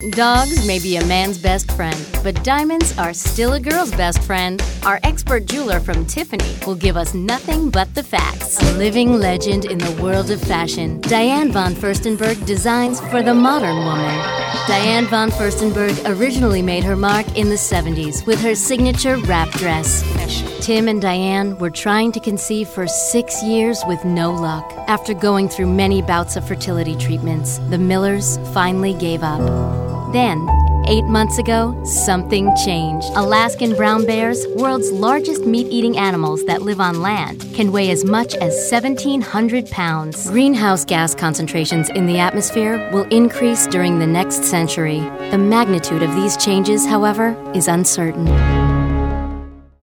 Dogs may be a man's best friend, but diamonds are still a girl's best friend. Our expert jeweler from Tiffany will give us nothing but the facts. A living legend in the world of fashion, Diane von Furstenberg designs for the modern woman. Diane von Furstenberg originally made her mark in the 70s with her signature wrap dress. Tim and Diane were trying to conceive for 6 years with no luck. After going through many bouts of fertility treatments, the Millers finally gave up. Then, 8 months ago, something changed. Alaskan brown bears, world's largest meat-eating animals that live on land, can weigh as much as 1,700 pounds. Greenhouse gas concentrations in the atmosphere will increase during the next century. The magnitude of these changes, however, is uncertain.